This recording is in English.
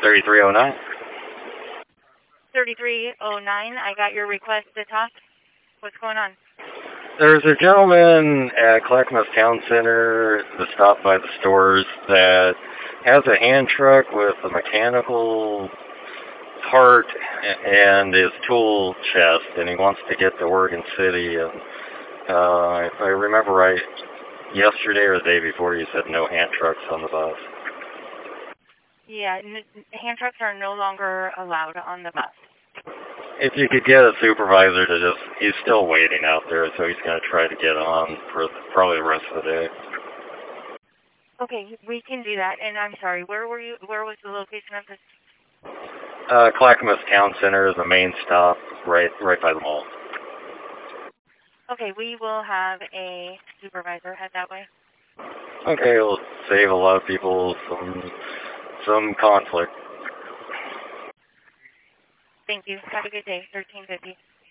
3309. 3309, I got your request to talk. What's going on? There's a gentleman at Clackamas Town Center that stopped by the stores that has a hand truck with a mechanical part and his tool chest, and he wants to get to Oregon City. And if I remember right, yesterday or the day before, you said no hand trucks on the bus. Yeah, hand trucks are no longer allowed on the bus. If you could get a supervisor to just, he's still waiting out there, so he's going to try to get on for probably the rest of the day. Okay, we can do that. And I'm sorry, where were you? Where was the location of this? Clackamas Town Center is the main stop, right by the mall. Okay, we will have a supervisor head that way. Okay, it'll save a lot of people some conflict. Thank you. Have a good day. 1350.